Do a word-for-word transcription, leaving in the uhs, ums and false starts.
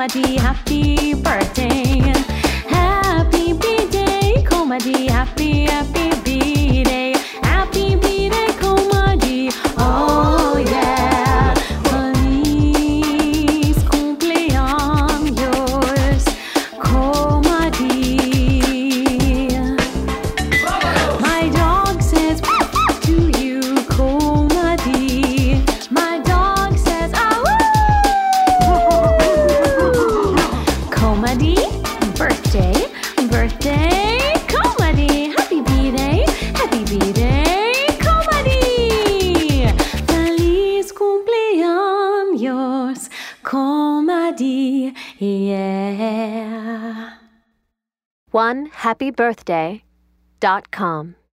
Comedy, happy birthday. Happy birthday, comedy, happy, happy birthday. Happy birthday, comedy. Oh yeah. Feliz cumpleaños, comedy. My dog says to you, comedy. My dog says, ah, comedy, birthday, birthday, comedy, happy birthday, happy birthday, comedy. Feliz cumpleaños, comedy, yeah. one happy birthday dot com